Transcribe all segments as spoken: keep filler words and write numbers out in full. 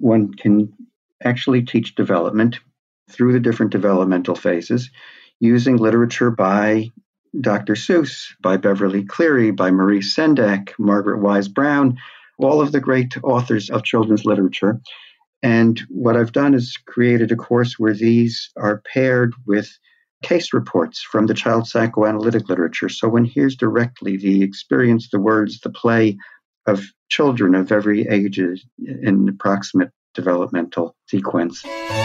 one can actually teach development through the different developmental phases using literature by Doctor Seuss, by Beverly Cleary, by Maurice Sendak, Margaret Wise Brown, all of the great authors of children's literature. And what I've done is created a course where these are paired with case reports from the child psychoanalytic literature. So one hears directly the experience, the words, the play of children of every age in approximate developmental sequence.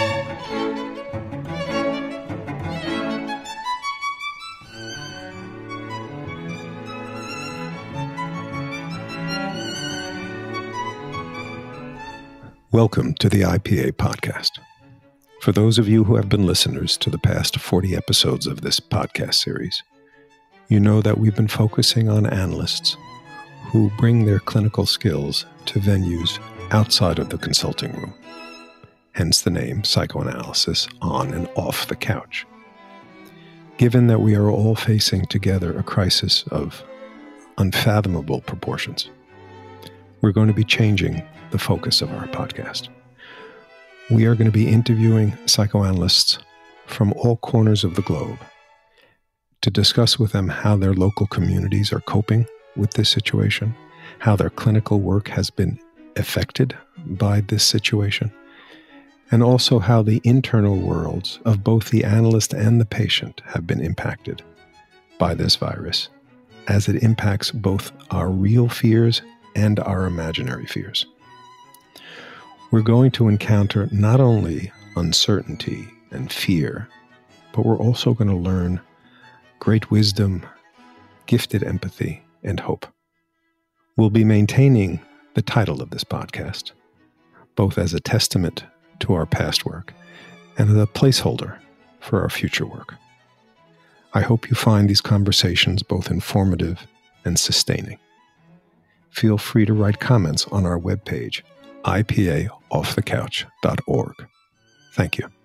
Welcome to the I P A podcast. For those of you who have been listeners to the past forty episodes of this podcast series, you know that we've been focusing on analysts who bring their clinical skills to venues outside of the consulting room, hence the name Psychoanalysis on and off the couch. Given that we are all facing together a crisis of unfathomable proportions, we're going to be changing the focus of our podcast. We are going to be interviewing psychoanalysts from all corners of the globe to discuss with them how their local communities are coping with this situation, how their clinical work has been affected by this situation, and also how the internal worlds of both the analyst and the patient have been impacted by this virus, as it impacts both our real fears and our imaginary fears. We're going to encounter not only uncertainty and fear, but we're also going to learn great wisdom, gifted empathy, and hope. We'll be maintaining the title of this podcast, both as a testament to our past work and as a placeholder for our future work. I hope you find these conversations both informative and sustaining. Feel free to write comments on our webpage, I P A off the couch dot org. Thank you.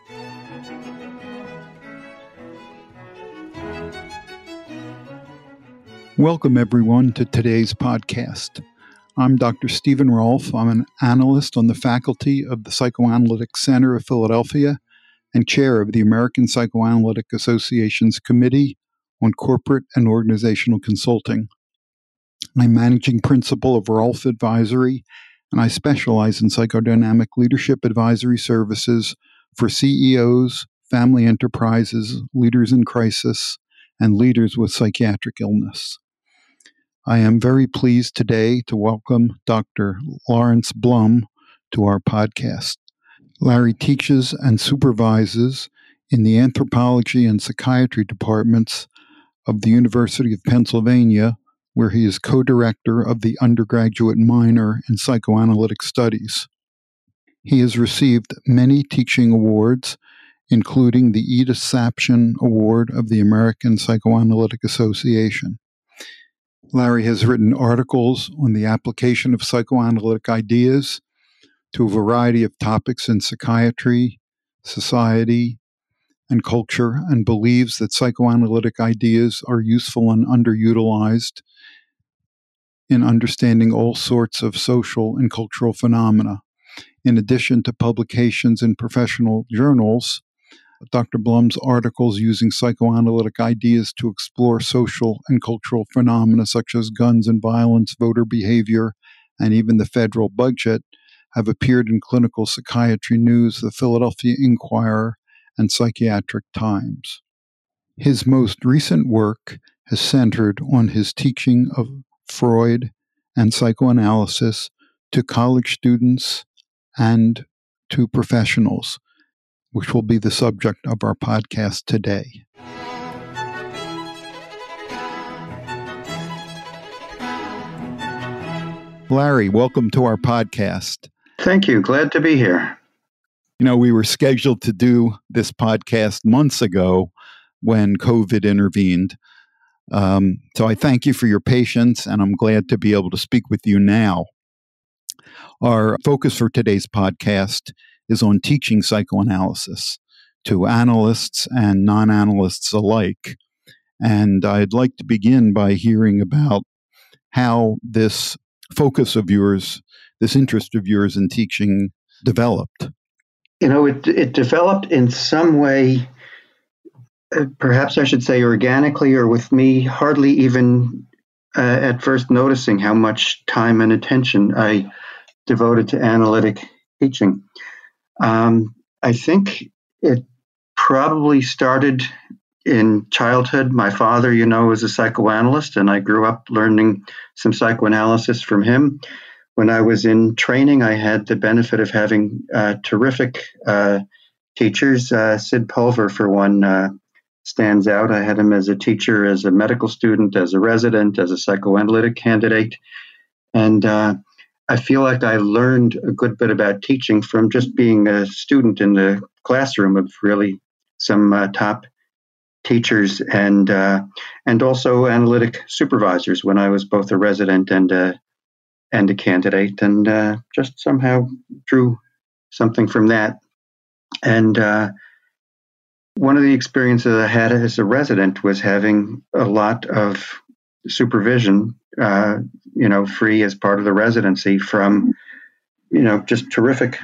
Welcome, everyone, to today's podcast. I'm Doctor Stephen Rolfe. I'm an analyst on the faculty of the Psychoanalytic Center of Philadelphia and chair of the American Psychoanalytic Association's Committee on Corporate and Organizational Consulting. I'm managing principal of Rolfe Advisory, and I specialize in psychodynamic leadership advisory services for C E Os, family enterprises, leaders in crisis, and leaders with psychiatric illness. I am very pleased today to welcome Doctor Lawrence Blum to our podcast. Larry teaches and supervises in the anthropology and psychiatry departments of the University of Pennsylvania, where he is co-director of the undergraduate minor in psychoanalytic studies. He has received many teaching awards, including the Edith Saption Award of the American Psychoanalytic Association. Larry has written articles on the application of psychoanalytic ideas to a variety of topics in psychiatry, society, and culture, and believes that psychoanalytic ideas are useful and underutilized in understanding all sorts of social and cultural phenomena. In addition to publications in professional journals, Doctor Blum's articles using psychoanalytic ideas to explore social and cultural phenomena such as guns and violence, voter behavior, and even the federal budget have appeared in Clinical Psychiatry News, the Philadelphia Inquirer, and Psychiatric Times. His most recent work has centered on his teaching of Freud and psychoanalysis to college students and to professionals, which will be the subject of our podcast today. Larry, welcome to our podcast. Thank you. Glad to be here. You know, we were scheduled to do this podcast months ago when COVID intervened. Um, so I thank you for your patience, and I'm glad to be able to speak with you now. Our focus for today's podcast is on teaching psychoanalysis to analysts and non-analysts alike. And I'd like to begin by hearing about how this focus of yours, this interest of yours in teaching developed? You know, it it developed in some way, uh, perhaps I should say organically, or with me hardly even uh, at first noticing how much time and attention I devoted to analytic teaching. Um, I think it probably started in childhood. My father, you know, was a psychoanalyst, and I grew up learning some psychoanalysis from him. When I was in training, I had the benefit of having uh, terrific uh, teachers. Uh, Sid Pulver, for one, uh, stands out. I had him as a teacher, as a medical student, as a resident, as a psychoanalytic candidate. And uh, I feel like I learned a good bit about teaching from just being a student in the classroom of really some uh, top teachers and uh, and also analytic supervisors when I was both a resident and a and a candidate, and uh, just somehow drew something from that. And uh, one of the experiences I had as a resident was having a lot of supervision, uh, you know, free as part of the residency from, you know, just terrific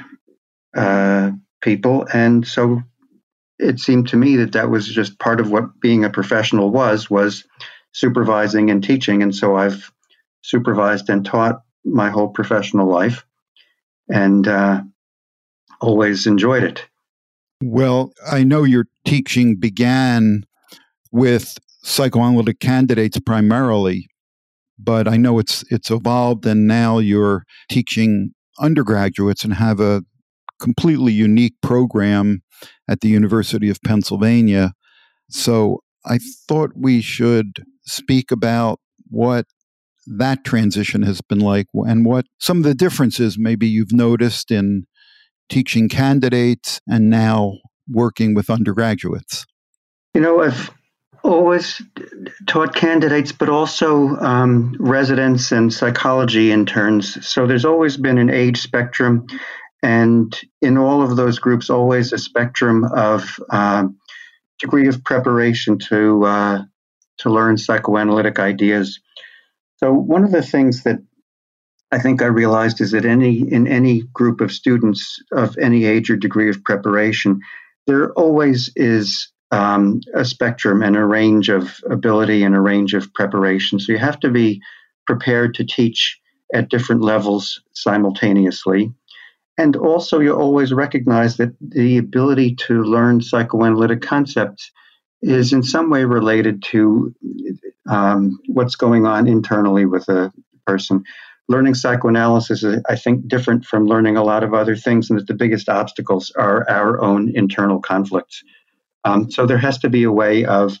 uh, people. And so it seemed to me that that was just part of what being a professional was, was supervising and teaching. And so I've supervised and taught my whole professional life, and uh, always enjoyed it. Well, I know your teaching began with psychoanalytic candidates primarily, but I know it's it's evolved, and now you're teaching undergraduates and have a completely unique program at the University of Pennsylvania. So I thought we should speak about what that transition has been like and what some of the differences maybe you've noticed in teaching candidates and now working with undergraduates. You know, I've always taught candidates, but also um, residents and psychology interns. So there's always been an age spectrum. And in all of those groups, always a spectrum of uh, degree of preparation to uh, to learn psychoanalytic ideas. So one of the things that I think I realized is that any in any group of students of any age or degree of preparation, there always is um, a spectrum and a range of ability and a range of preparation. So you have to be prepared to teach at different levels simultaneously. And also, you always recognize that the ability to learn psychoanalytic concepts is in some way related to um, what's going on internally with a person. Learning psychoanalysis is, I think, different from learning a lot of other things, and that the biggest obstacles are our own internal conflicts. Um, so there has to be a way of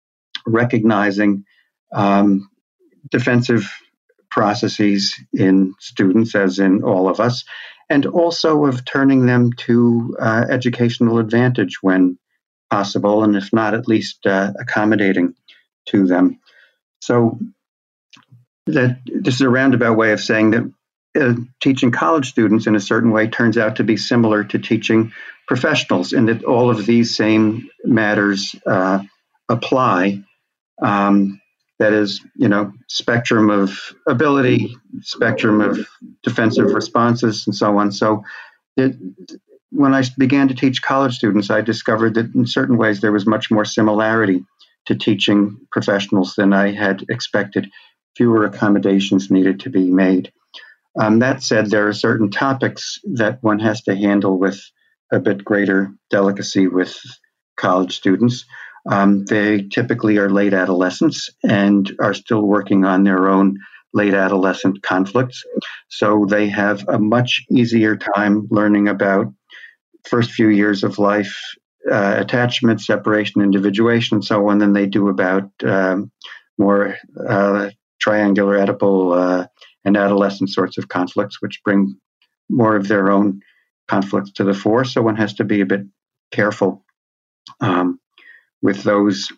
recognizing um, defensive processes in students, as in all of us, and also of turning them to uh, educational advantage when possible, and if not, at least uh, accommodating to them. So that this is a roundabout way of saying that uh, teaching college students in a certain way turns out to be similar to teaching professionals, in that all of these same matters uh, apply. Um, that is, you know, spectrum of ability, spectrum of defensive responses, and so on. So it, when I began to teach college students, I discovered that in certain ways there was much more similarity to teaching professionals than I had expected. Fewer accommodations needed to be made. Um, that said, there are certain topics that one has to handle with a bit greater delicacy with college students. Um, they typically are late adolescents and are still working on their own late adolescent conflicts. So they have a much easier time learning about first few years of life, uh, attachment, separation, individuation, and so on, than they do about um, more uh, triangular, Oedipal, uh, and adolescent sorts of conflicts, which bring more of their own conflicts to the fore. So one has to be a bit careful um, with those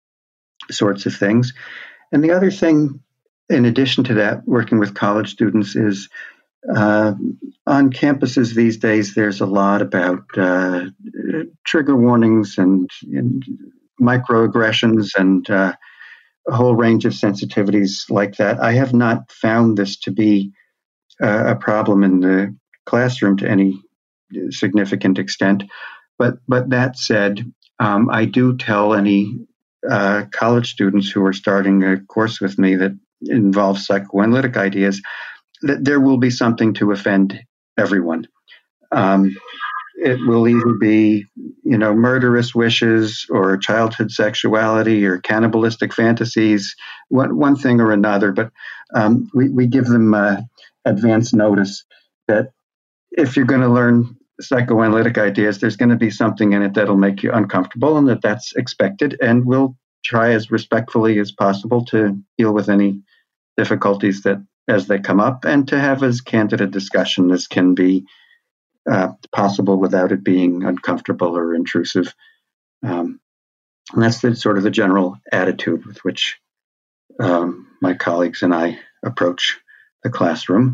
sorts of things. And the other thing, in addition to that, working with college students is uh, on campuses these days, there's a lot about uh, trigger warnings and, and microaggressions and uh, a whole range of sensitivities like that. I have not found this to be uh, a problem in the classroom to any significant extent. But but that said, um, I do tell any uh, college students who are starting a course with me that involves psychoanalytic ideas that there will be something to offend everyone. Um, it will either be, you know, murderous wishes or childhood sexuality or cannibalistic fantasies, one, one thing or another. But um, we, we give them uh, advance notice that if you're going to learn psychoanalytic ideas, there's going to be something in it that'll make you uncomfortable, and that that's expected. And we'll try as respectfully as possible to deal with any difficulties that as they come up, and to have as candid a discussion as can be uh, possible without it being uncomfortable or intrusive. Um, and that's the sort of the general attitude with which um, my colleagues and I approach the classroom.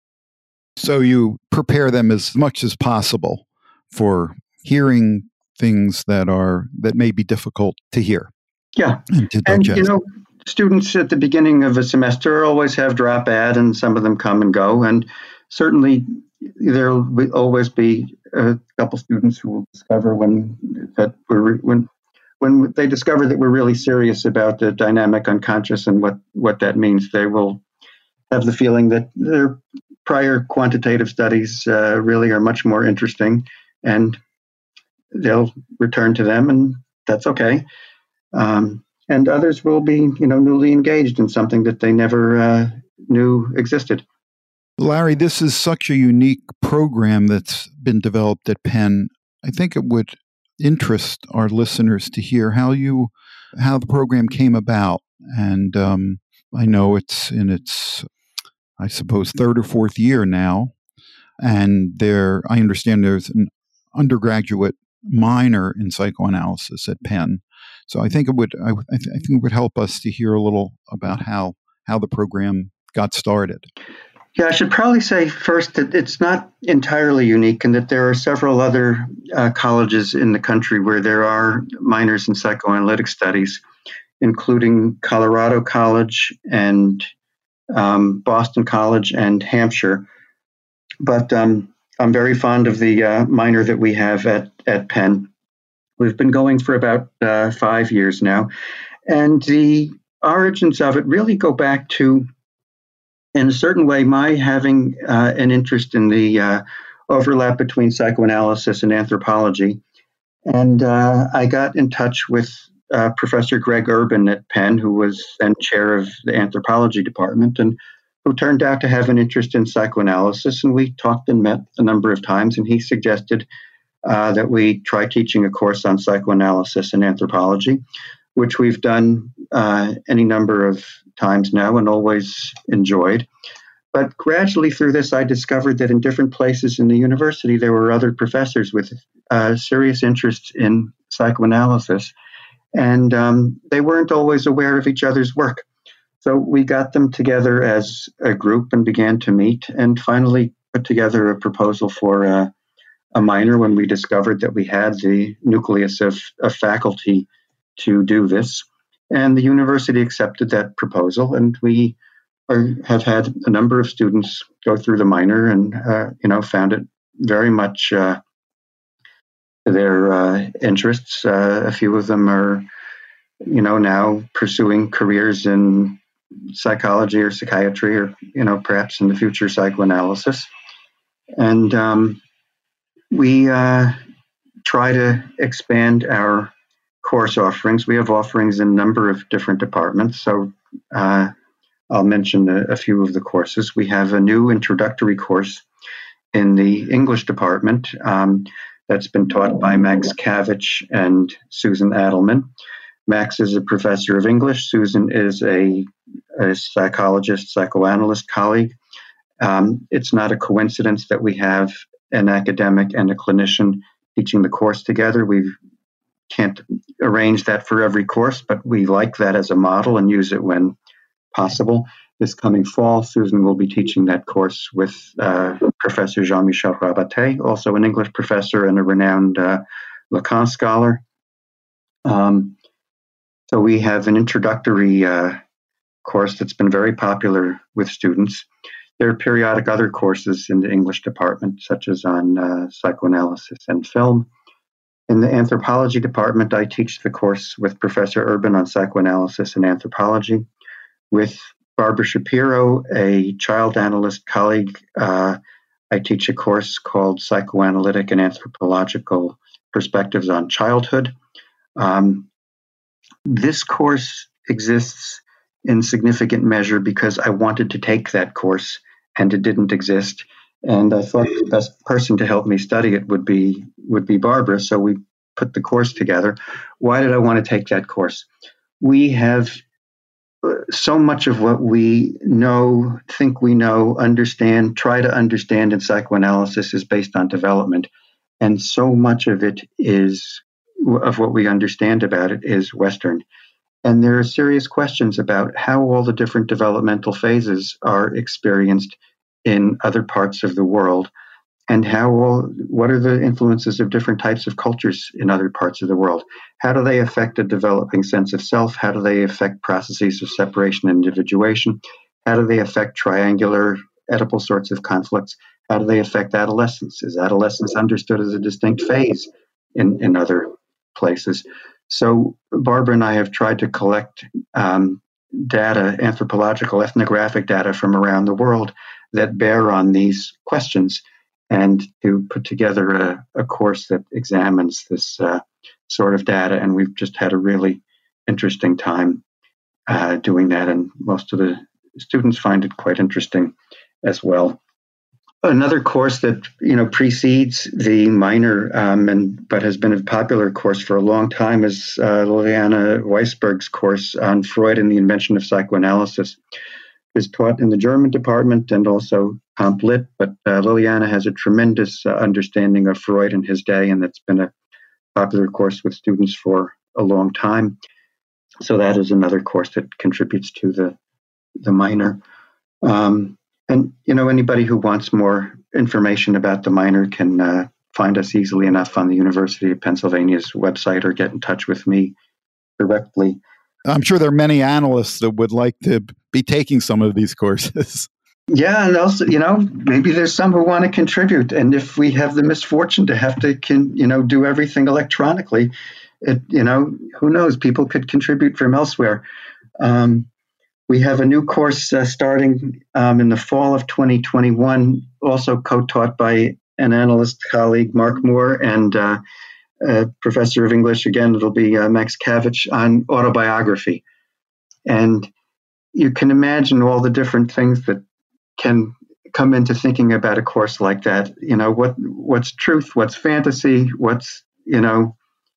So you prepare them as much as possible for hearing things that are that may be difficult to hear. Yeah, and to and digest. you know, students at the beginning of a semester always have drop ad, and some of them come and go. And certainly, there will always be a couple students who will discover when that we're when when they discover that we're really serious about the dynamic unconscious and what what that means. They will have the feeling that their prior quantitative studies uh, really are much more interesting, and they'll return to them, and that's okay. Um, and others will be, you know, newly engaged in something that they never uh, knew existed. Larry, this is such a unique program that's been developed at Penn. I think it would interest our listeners to hear how you, how the program came about. And um, I know it's in its, I suppose, third or fourth year now. And there, I understand there's an undergraduate minor in psychoanalysis at Penn. So I think it would, I, I, th- I think it would help us to hear a little about how how the program got started. Yeah, I should probably say first that it's not entirely unique, and that there are several other uh, colleges in the country where there are minors in psychoanalytic studies, including Colorado College and um, Boston College and Hampshire. But um, I'm very fond of the uh, minor that we have at, at Penn. We've been going for about uh, five years now. And the origins of it really go back to, in a certain way, my having uh, an interest in the uh, overlap between psychoanalysis and anthropology. And uh, I got in touch with uh, Professor Greg Urban at Penn, who was then chair of the anthropology department, and who turned out to have an interest in psychoanalysis. And we talked and met a number of times, and he suggested uh, that we try teaching a course on psychoanalysis and anthropology, which we've done uh, any number of times now and always enjoyed. But gradually through this, I discovered that in different places in the university, there were other professors with uh, serious interests in psychoanalysis, and um, they weren't always aware of each other's work. So we got them together as a group and began to meet, and finally put together a proposal for a, a minor when we discovered that we had the nucleus of, of faculty to do this. And the university accepted that proposal, and we are, have had a number of students go through the minor and, uh, you know, found it very much uh, their uh, interests. Uh, a few of them are, you know, now pursuing careers in psychology or psychiatry, or, you know, perhaps in the future psychoanalysis. And um, we uh, try to expand our course offerings. We have offerings in a number of different departments. So uh, I'll mention a, a few of the courses. We have a new introductory course in the English department um, that's been taught by Max Kavich and Susan Adelman. Max is a professor of English. Susan is a, a psychologist, psychoanalyst colleague. Um, it's not a coincidence that we have an academic and a clinician teaching the course together. We can't arrange that for every course, but we like that as a model and use it when possible. This coming fall, Susan will be teaching that course with uh, Professor Jean-Michel Rabatte, also an English professor and a renowned uh, Lacan scholar. Um, so we have an introductory uh, course that's been very popular with students. There are periodic other courses in the English department, such as on uh, psychoanalysis and film. In the anthropology department, I teach the course with Professor Urban on psychoanalysis and anthropology. With Barbara Shapiro, a child analyst colleague, uh, I teach a course called Psychoanalytic and Anthropological Perspectives on Childhood. Um, this course exists in significant measure because I wanted to take that course and it didn't exist. And I thought the best person to help me study it would be would be Barbara. So we put the course together. Why did I want to take that course? We have so much of what we know, think we know, understand, try to understand in psychoanalysis is based on development. And so much of it is, of what we understand about it is Western. And there are serious questions about how all the different developmental phases are experienced in other parts of the world, and how all, what are the influences of different types of cultures in other parts of the world? How do they affect a developing sense of self? How do they affect processes of separation and individuation? How do they affect triangular, Oedipal sorts of conflicts? How do they affect adolescence? Is adolescence understood as a distinct phase in, in other places? So Barbara and I have tried to collect um, data, anthropological, ethnographic data from around the world that bear on these questions, and to put together a, a course that examines this uh, sort of data. And we've just had a really interesting time uh, doing that, and most of the students find it quite interesting as well. Another course that you know precedes the minor, um, and but has been a popular course for a long time is uh, Liliana Weisberg's course on Freud and the Invention of Psychoanalysis. Is taught in the German department and also Comp Lit, but uh, Liliana has a tremendous uh, understanding of Freud in his day, and it's been a popular course with students for a long time. So that is another course that contributes to the the minor. Um, and you know, anybody who wants more information about the minor can uh, find us easily enough on the University of Pennsylvania's website or get in touch with me directly. I'm sure there are many analysts that would like to be taking some of these courses. Yeah, and also, you know, maybe there's some who want to contribute. And if we have the misfortune to have to, can, you know, do everything electronically, it, you know, who knows? People could contribute from elsewhere. Um, we have a new course uh, starting um, in the fall of twenty twenty-one, also co-taught by an analyst colleague, Mark Moore, and uh, Uh, professor of English. Again, it'll be uh, Max Kavich on autobiography. And you can imagine all the different things that can come into thinking about a course like that. You know, what what's truth, what's fantasy, what's, you know,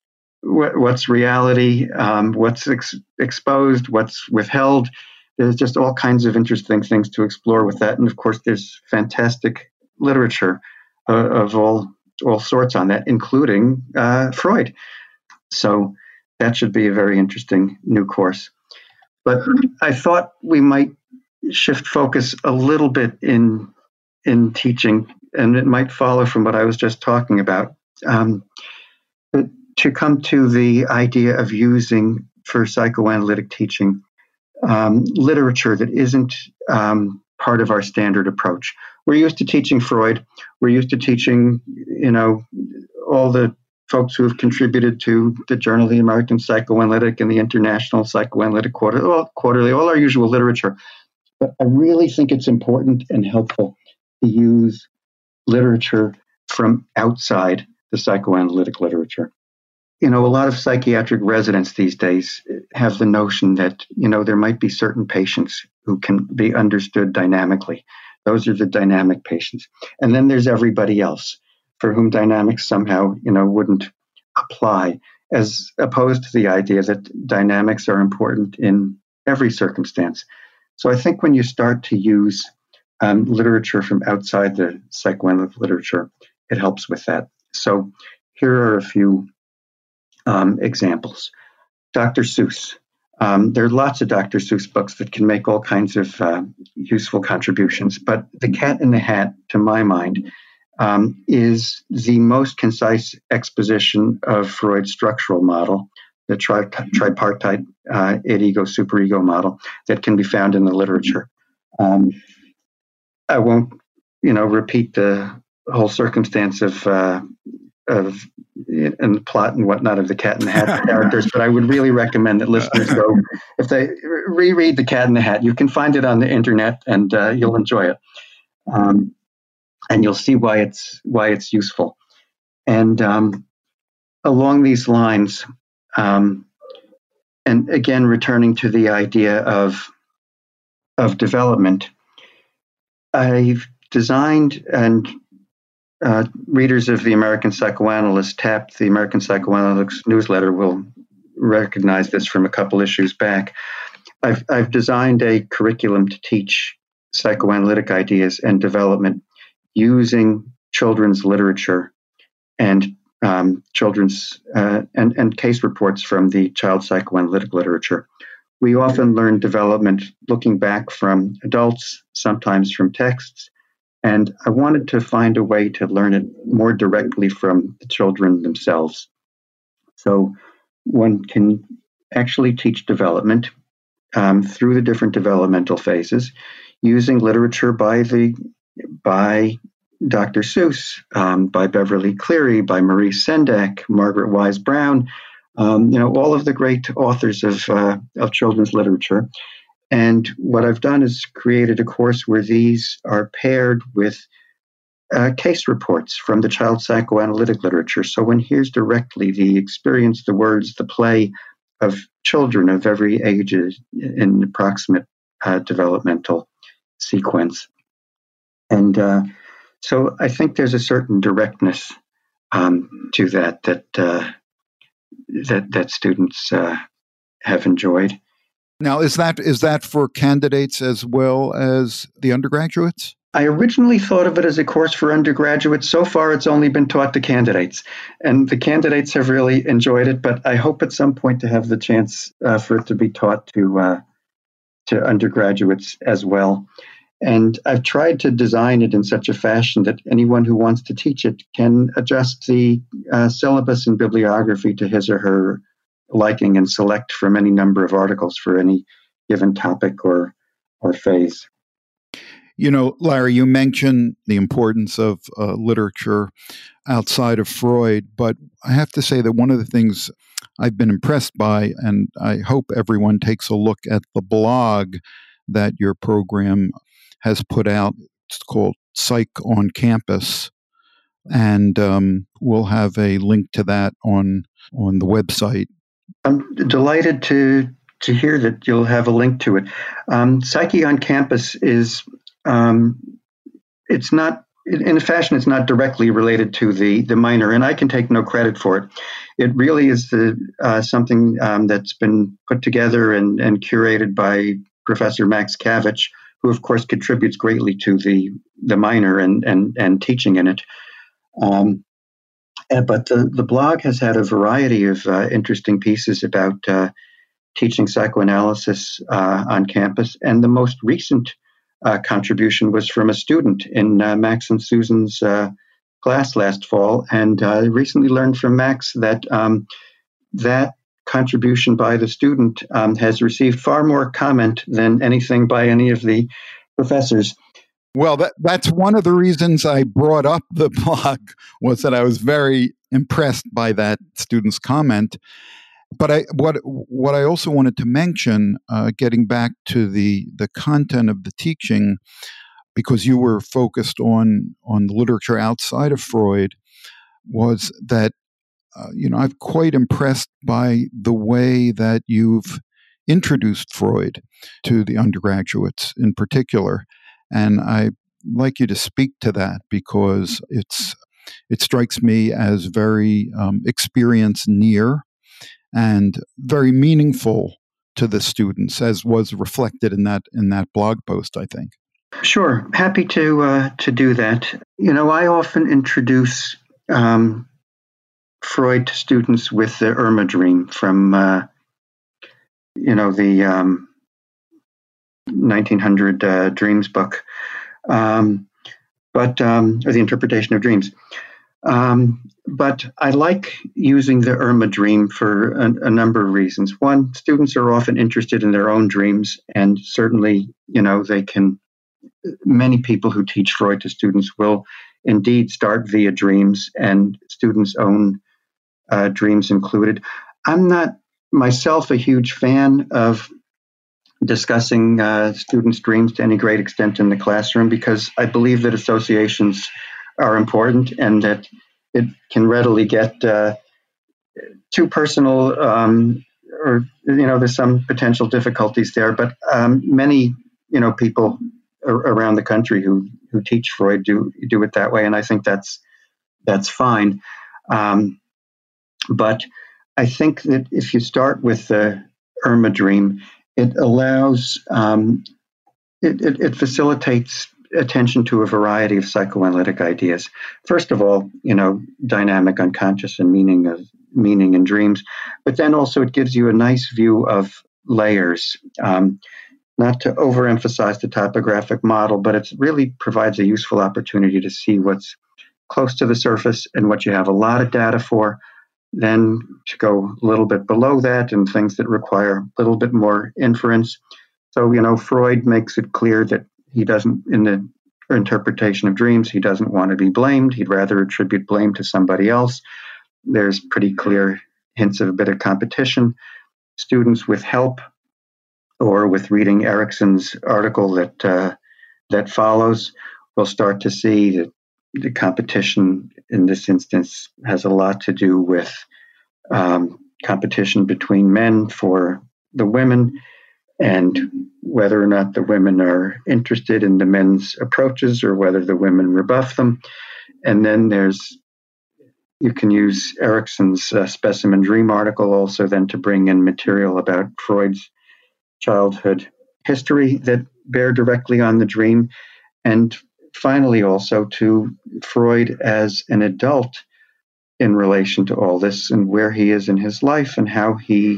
what, what's reality, um, what's ex- exposed, what's withheld. There's just all kinds of interesting things to explore with that. And of course, there's fantastic literature uh, of all all sorts on that, including uh, Freud. So that should be a very interesting new course. But I thought we might shift focus a little bit in in teaching, and it might follow from what I was just talking about, um, to come to the idea of using for psychoanalytic teaching um, literature that isn't um, part of our standard approach. We're used to teaching Freud. We're used to teaching, you know, all the folks who have contributed to the Journal of the American Psychoanalytic and the International Psychoanalytic Quarterly, all, quarterly, all our usual literature. But I really think it's important and helpful to use literature from outside the psychoanalytic literature. You know, a lot of psychiatric residents these days have the notion that, you know, there might be certain patients who can be understood dynamically. Those are the dynamic patients. And then there's everybody else for whom dynamics somehow, you know, wouldn't apply, as opposed to the idea that dynamics are important in every circumstance. So I think when you start to use um, literature from outside the psychoanalytic literature, it helps with that. So here are a few um, examples. Doctor Seuss. Um, there are lots of Doctor Seuss books that can make all kinds of uh, useful contributions, but The Cat in the Hat, to my mind, um, is the most concise exposition of Freud's structural model, the tri- tripartite uh, id-ego superego model that can be found in the literature. Um, I won't, you know, repeat the whole circumstance of uh, of and the plot and whatnot of the Cat in the Hat characters, but I would really recommend that listeners go, if they reread the Cat in the Hat, you can find it on the internet, and uh, you'll enjoy it, um, and you'll see why it's why it's useful. And um, along these lines, um, and again, returning to the idea of of development, I've designed, and uh, readers of the American Psychoanalyst, tapped the American Psychoanalyst newsletter will recognize this from a couple issues back. I've, I've designed a curriculum to teach psychoanalytic ideas and development using children's literature and um, children's uh, and, and case reports from the child psychoanalytic literature. We often learn development looking back from adults, sometimes from texts, and I wanted to find a way to learn it more directly from the children themselves. So one can actually teach development um, through the different developmental phases using literature by the by Doctor Seuss, um, by Beverly Cleary, by Maurice Sendak, Margaret Wise Brown, um, you know, all of the great authors of uh, of children's literature. And what I've done is created a course where these are paired with uh, case reports from the child psychoanalytic literature. So one hears directly the experience, the words, the play of children of every age in approximate uh, developmental sequence. And uh, so I think there's a certain directness um, to that that uh, that that students uh, have enjoyed. Now, is that is that for candidates as well as the undergraduates? I originally thought of it as a course for undergraduates. So far, it's only been taught to candidates, and the candidates have really enjoyed it. But I hope at some point to have the chance uh, for it to be taught to uh, to undergraduates as well. And I've tried to design it in such a fashion that anyone who wants to teach it can adjust the uh, syllabus and bibliography to his or her liking and select from any number of articles for any given topic or or phase. You know, Larry, you mentioned the importance of uh, literature outside of Freud, but I have to say that one of the things I've been impressed by, and I hope everyone takes a look at the blog that your program has put out. It's called Psych on Campus, and um, we'll have a link to that on on the website. I'm delighted to to hear that you'll have a link to it. Um, Psyche on Campus is um, it's not in a fashion it's not directly related to the the minor, and I can take no credit for it. It really is the uh, something um, that's been put together and, and curated by Professor Max Kavich, who of course contributes greatly to the the minor and and and teaching in it. Um, But the, the blog has had a variety of uh, interesting pieces about uh, teaching psychoanalysis uh, on campus. And the most recent uh, contribution was from a student in uh, Max and Susan's uh, class last fall. And I uh, recently learned from Max that um, that contribution by the student um, has received far more comment than anything by any of the professors. Well, that, that's one of the reasons I brought up the blog, was that I was very impressed by that student's comment. But I, what what I also wanted to mention, uh, getting back to the, the content of the teaching, because you were focused on, on the literature outside of Freud, was that, uh, you know, I'm quite impressed by the way that you've introduced Freud to the undergraduates in particular. And I'd like you to speak to that, because it's it strikes me as very um, experience near and very meaningful to the students, as was reflected in that in that blog post, I think. Sure, happy to uh, to do that. You know, I often introduce um, Freud to students with the Irma dream from uh, you know the um, nineteen hundred uh, Dreams book, um, but um, or the Interpretation of Dreams. Um, but I like using the Irma dream for a, a number of reasons. One, students are often interested in their own dreams, and certainly, you know, they can many people who teach Freud to students will indeed start via dreams, and students' own uh, dreams included. I'm not myself a huge fan of discussing uh, students' dreams to any great extent in the classroom, because I believe that associations are important and that it can readily get uh, too personal, um, or, you know, there's some potential difficulties there. But um, many, you know, people ar- around the country who, who teach Freud do do it that way, and I think that's that's fine. Um, but I think that if you start with the Irma dream, it allows, um, it, it, it facilitates attention to a variety of psychoanalytic ideas. First of all, you know, dynamic unconscious and meaning of meaning in dreams, but then also it gives you a nice view of layers. Um, not to overemphasize the topographic model, but it really provides a useful opportunity to see what's close to the surface and what you have a lot of data for, then to go a little bit below that and things that require a little bit more inference. So, you know, Freud makes it clear that he doesn't, in the interpretation of dreams, he doesn't want to be blamed. He'd rather attribute blame to somebody else. There's pretty clear hints of a bit of competition. Students with help, or with reading Erikson's article that uh, that follows, will start to see that the competition in this instance has a lot to do with um, competition between men for the women, and whether or not the women are interested in the men's approaches or whether the women rebuff them. And then there's, you can use Erikson's uh, specimen dream article also then to bring in material about Freud's childhood history that bear directly on the dream. And finally, also to Freud as an adult in relation to all this, and where he is in his life and how he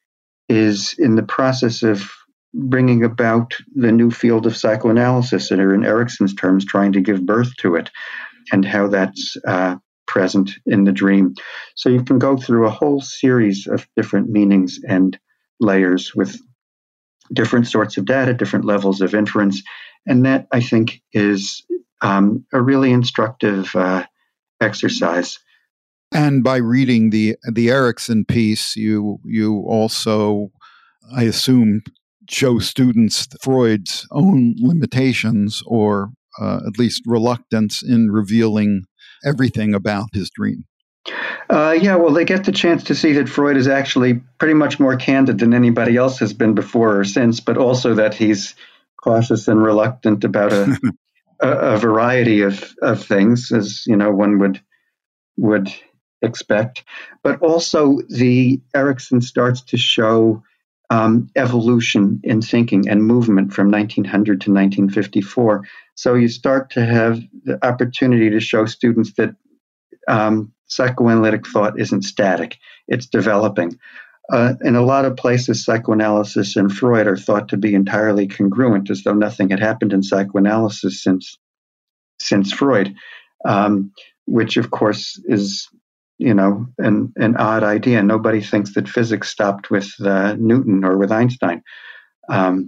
is in the process of bringing about the new field of psychoanalysis, or in Erikson's terms, trying to give birth to it, and how that's uh, present in the dream. So you can go through a whole series of different meanings and layers with different sorts of data, different levels of inference. And that, I think, is um, a really instructive uh, exercise. And by reading the the Erikson piece, you you also, I assume, show students Freud's own limitations, or uh, at least reluctance in revealing everything about his dream. Uh, yeah, well, they get the chance to see that Freud is actually pretty much more candid than anybody else has been before or since, but also that he's cautious and reluctant about a, a, a variety of, of things, as you know, one would would expect. But also, the Erikson starts to show um, evolution in thinking and movement from nineteen hundred to nineteen fifty-four. So you start to have the opportunity to show students that um, psychoanalytic thought isn't static, it's developing. Uh, in a lot of places, psychoanalysis and Freud are thought to be entirely congruent, as though nothing had happened in psychoanalysis since since Freud, um, which, of course, is, you know, an, an odd idea. Nobody thinks that physics stopped with uh, Newton or with Einstein. Um,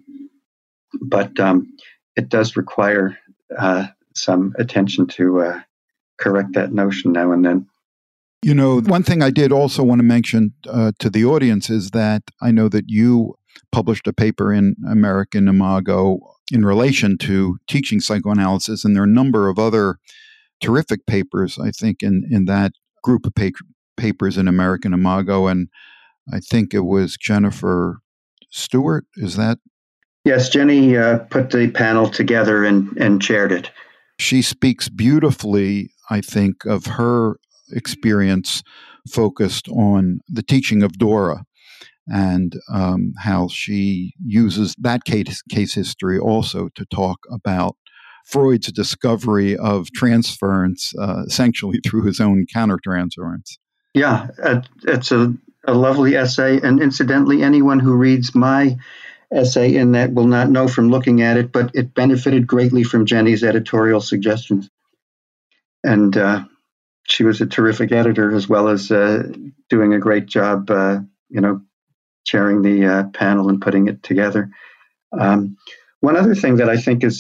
but um, it does require uh, some attention to uh, correct that notion now and then. You know, one thing I did also want to mention uh, to the audience is that I know that you published a paper in American Imago in relation to teaching psychoanalysis, and there are a number of other terrific papers, I think, in, in that group of pa- papers in American Imago, and I think it was Jennifer Stewart, is that? Yes, Jenny uh, put the panel together and, and chaired it. She speaks beautifully, I think, of her experience focused on the teaching of Dora, and um, how she uses that case, case history also to talk about Freud's discovery of transference, uh, essentially through his own countertransference. Yeah, uh, it's a, a lovely essay. And incidentally, anyone who reads my essay in that will not know from looking at it, but it benefited greatly from Jenny's editorial suggestions. And uh, she was a terrific editor, as well as uh, doing a great job, uh, you know, chairing the uh, panel and putting it together. Um, one other thing that I think is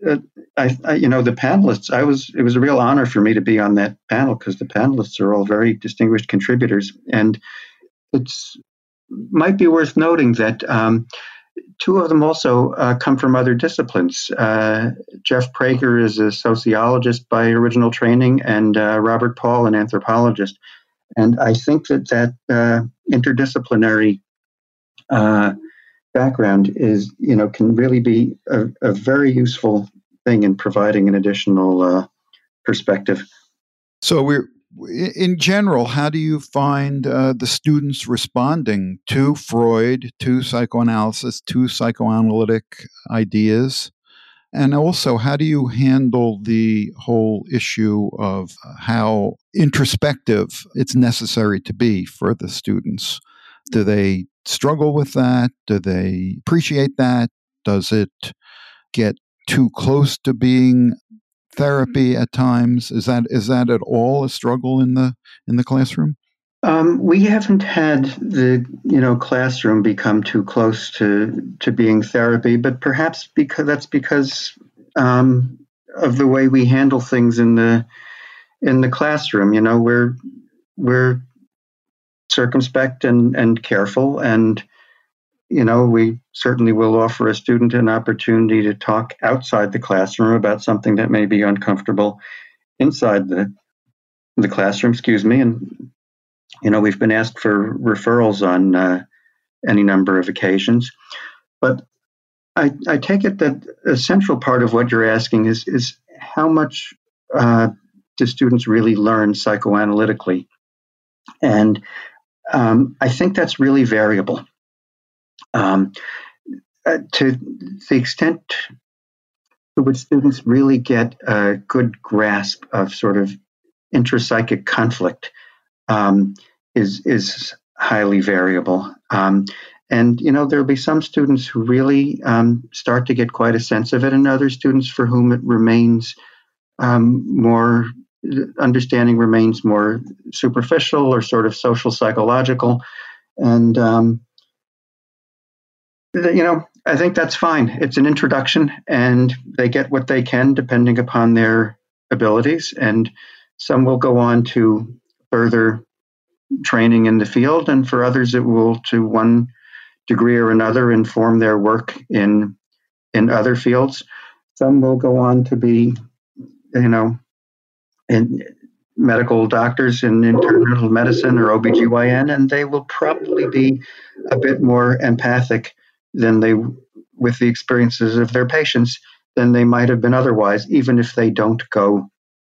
uh, I, I, you know, the panelists, I was, it was a real honor for me to be on that panel because the panelists are all very distinguished contributors. And it's might be worth noting that um, two of them also uh, come from other disciplines. Uh, Jeff Prager is a sociologist by original training, and uh, Robert Paul, an anthropologist. And I think that that uh, interdisciplinary uh, background is, you know, can really be a, a very useful thing in providing an additional uh, perspective. So we're in general, how do you find uh, the students responding to Freud, to psychoanalysis, to psychoanalytic ideas? And also, how do you handle the whole issue of how introspective it's necessary to be for the students? Do they struggle with that? Do they appreciate that? Does it get too close to being therapy at times? Is that is that at all a struggle in the in the classroom? Um, we haven't had the you know classroom become too close to to being therapy, but perhaps because that's because um, of the way we handle things in the in the classroom. You know, we're we're circumspect and and careful, and you know we certainly will offer a student an opportunity to talk outside the classroom about something that may be uncomfortable inside the the classroom. Excuse me, and you know we've been asked for referrals on uh, any number of occasions, but I, I take it that a central part of what you're asking is is how much uh, do students really learn psychoanalytically, and um, I think that's really variable. Um, uh, to the extent to which students really get a good grasp of sort of intrapsychic conflict um, is is highly variable. Um, and, you know, there'll be some students who really um, start to get quite a sense of it, and other students for whom it remains um, more, understanding remains more superficial or sort of social psychological. And, um, you know, I think that's fine. It's an introduction, and they get what they can depending upon their abilities. And some will go on to further training in the field, and for others, it will, to one degree or another, inform their work in in other fields. Some will go on to be, you know, in medical doctors in internal medicine or O B G Y N, and they will probably be a bit more empathic than they, with the experiences of their patients, than they might have been otherwise, even if they don't go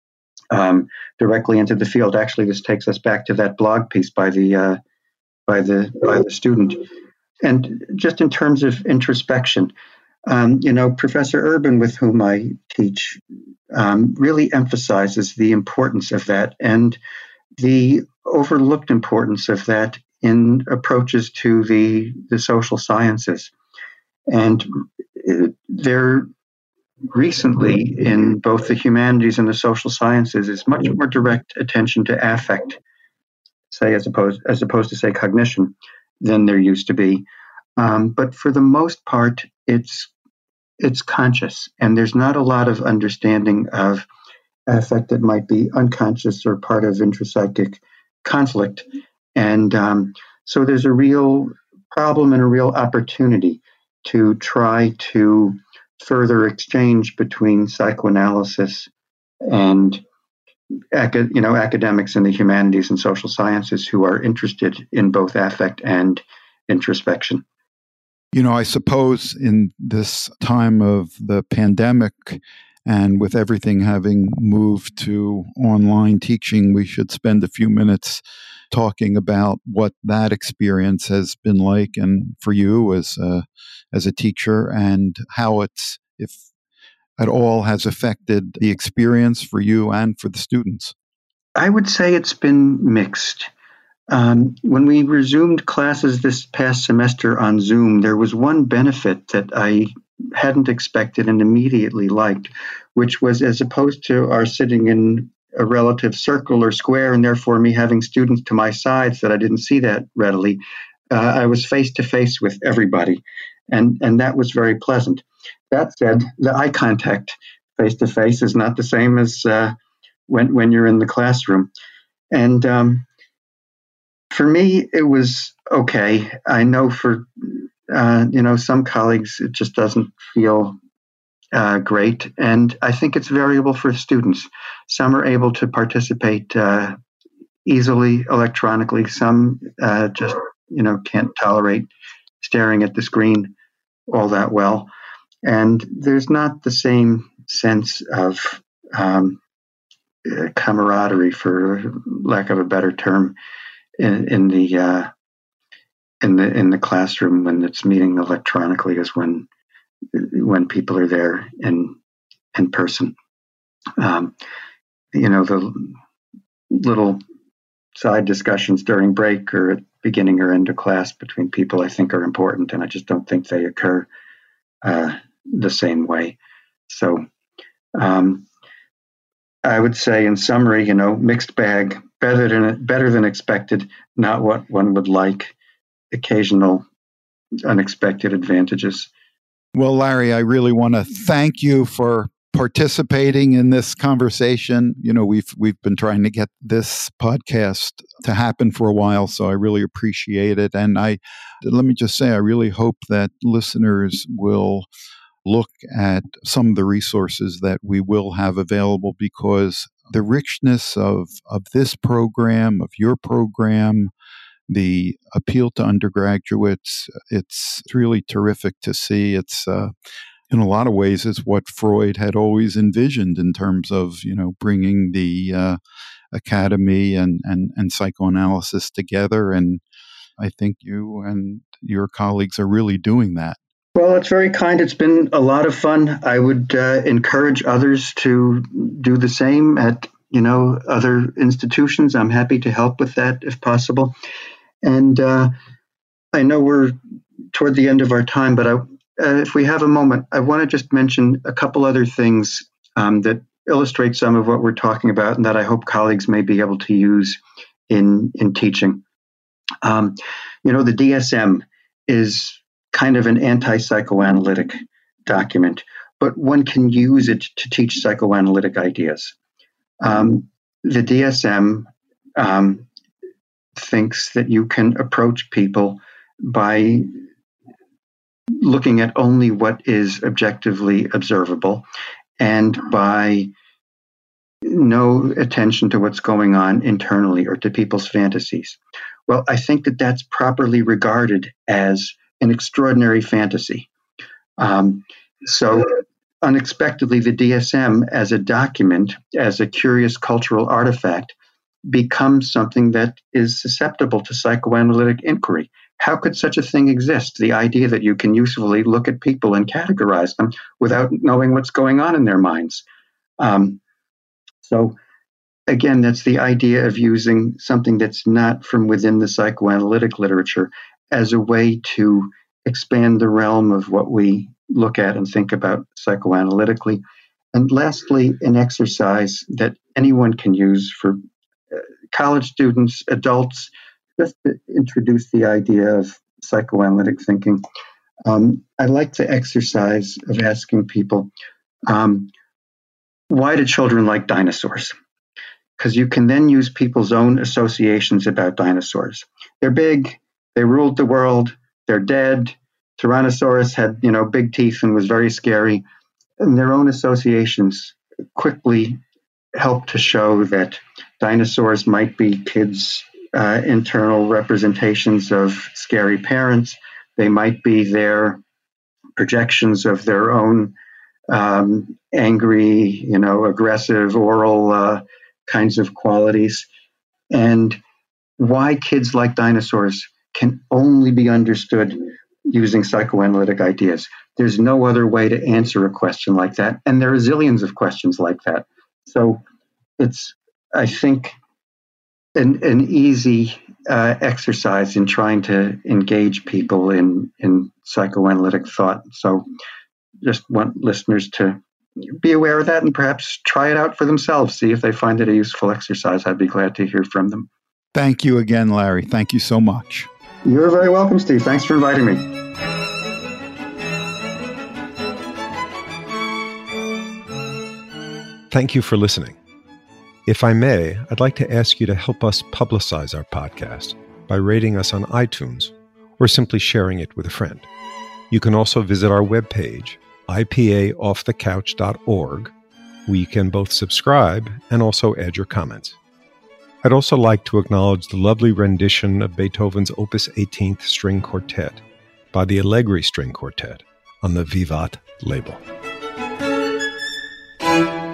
um, directly into the field. Actually, this takes us back to that blog piece by the uh, by the by the student. And just in terms of introspection, um, you know, Professor Urban, with whom I teach, um, really emphasizes the importance of that and the overlooked importance of that in approaches to the, the social sciences. And there recently, in both the humanities and the social sciences, is much more direct attention to affect, say, as opposed as opposed to, say, cognition, than there used to be. Um, but for the most part, it's it's conscious, and there's not a lot of understanding of affect that might be unconscious or part of intrapsychic conflict. And um, so there's a real problem and a real opportunity to try to further exchange between psychoanalysis and you know academics in the humanities and social sciences who are interested in both affect and introspection. You know, I suppose in this time of the pandemic and with everything having moved to online teaching, we should spend a few minutes talking about what that experience has been like, and for you as a, as a teacher, and how it's, if at all, has affected the experience for you and for the students. I would say it's been mixed. Um, when we resumed classes this past semester on Zoom, there was one benefit that I hadn't expected and immediately liked, which was, as opposed to our sitting in a relative circle or square, and therefore me having students to my sides that I didn't see that readily, uh, I was face to face with everybody, and and that was very pleasant. that said, the eye contact face-to-face is not the same as uh, when, when you're in the classroom. And um, for me, it was okay. I know for, uh, you know, some colleagues, it just doesn't feel uh, great. And I think it's variable for students. Some are able to participate uh, easily electronically. Some uh, just, you know, can't tolerate staring at the screen all that well. And there's not the same sense of um, camaraderie, for lack of a better term, in, in the uh, in the in the classroom when it's meeting electronically as when when people are there in in person. Um, you know, the little side discussions during break or at beginning or end of class between people, I think, are important, and I just don't think they occur uh, the same way. So um, I would say, in summary, you know, mixed bag, better than better than expected, not what one would like, occasional unexpected advantages. Well, Larry, I really want to thank you for participating in this conversation. You know, we've we've been trying to get this podcast to happen for a while, so I really appreciate it. And I let me just say, I really hope that listeners will look at some of the resources that we will have available, because the richness of of this program, of your program, the appeal to undergraduates, it's really terrific to see. It's uh, in a lot of ways, it's what Freud had always envisioned in terms of, you know, bringing the uh, academy and, and, and psychoanalysis together. And I think you and your colleagues are really doing that. Well, it's very kind. It's been a lot of fun. I would uh, encourage others to do the same at, you know, other institutions. I'm happy to help with that if possible. And uh, I know we're toward the end of our time, but I, uh, if we have a moment, I want to just mention a couple other things um, that illustrate some of what we're talking about and that I hope colleagues may be able to use in, in teaching. Um, you know, the D S M is kind of an anti-psychoanalytic document, but one can use it to teach psychoanalytic ideas. Um, the D S M um, thinks that you can approach people by looking at only what is objectively observable and by no attention to what's going on internally or to people's fantasies. Well, I think that that's properly regarded as an extraordinary fantasy. Um, so unexpectedly, the D S M as a document, as a curious cultural artifact, becomes something that is susceptible to psychoanalytic inquiry. How could such a thing exist? The idea that you can usefully look at people and categorize them without knowing what's going on in their minds. Um, so again, that's the idea of using something that's not from within the psychoanalytic literature as a way to expand the realm of what we look at and think about psychoanalytically. And lastly, an exercise that anyone can use for uh, college students, adults, just to introduce the idea of psychoanalytic thinking. Um, I like the exercise of asking people, um, why do children like dinosaurs? Because you can then use people's own associations about dinosaurs. They're big, they ruled the world, they're dead. Tyrannosaurus had, you know, big teeth and was very scary. And their own associations quickly help to show that dinosaurs might be kids' uh, internal representations of scary parents. They might be their projections of their own um, angry, you know, aggressive, oral uh, kinds of qualities. And why kids like dinosaurs can only be understood using psychoanalytic ideas. There's no other way to answer a question like that. And there are zillions of questions like that. So it's, I think, an, an easy uh, exercise in trying to engage people in, in psychoanalytic thought. So just want listeners to be aware of that and perhaps try it out for themselves, see if they find it a useful exercise. I'd be glad to hear from them. Thank you again, Larry. Thank you so much. You're very welcome, Steve. Thanks for inviting me. Thank you for listening. If I may, I'd like to ask you to help us publicize our podcast by rating us on iTunes or simply sharing it with a friend. You can also visit our webpage, I P A off the couch dot org, where you can both subscribe and also add your comments. I'd also like to acknowledge the lovely rendition of Beethoven's Opus eighteenth String Quartet by the Allegri String Quartet on the Vivat label.